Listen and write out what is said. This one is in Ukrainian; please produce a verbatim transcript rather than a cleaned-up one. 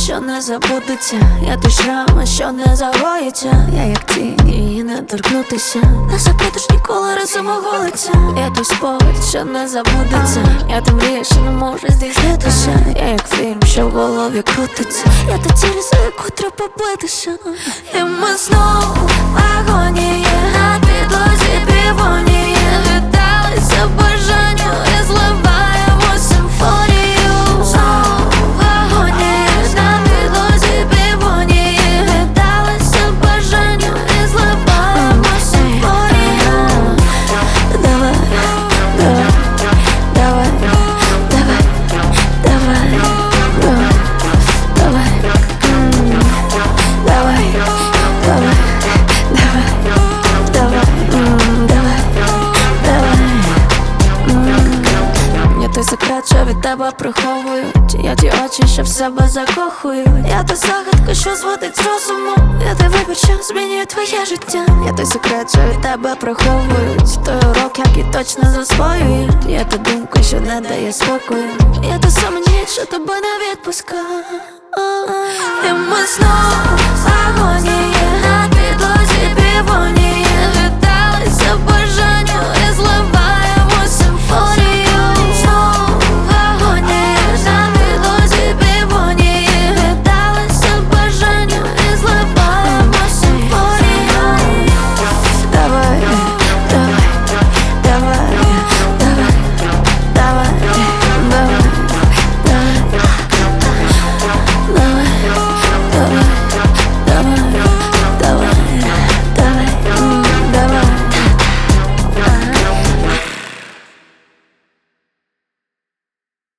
що не забудеться. Я той шрам, що не загоїться. Я як тінь, її не торкнутися. Не забудеш ніколи разом оголиться. Я той спогад, що не забудеться. Я та мрія, що не може здійснитися. Я як фільм, що в голові крутиться. Я та ціль, за яку треба битися. І ми знову в агонії, на підлозі півонії. Віддалися бажанню і зливаємо симфонію. Знову в агонії, на підлозі півонії. Віддалися бажанню і зливаємо симфонію. Давай, давай, давай, давай, давай, давай, давай, давай, давай, давай, давай, давай, давай. Я той секрет, що від тебе приховую. Чи я ті очі, що в себе закохую. Я та загадка, що зводить з розуму. Я той вибір, що змінює твоє життя. Я той секрет, що від тебе приховую. Той урок, який точно засвоює. Я та думка, що не дає спокою. Я та сама ніч, що тебе не відпускає. І ми знову в агонії.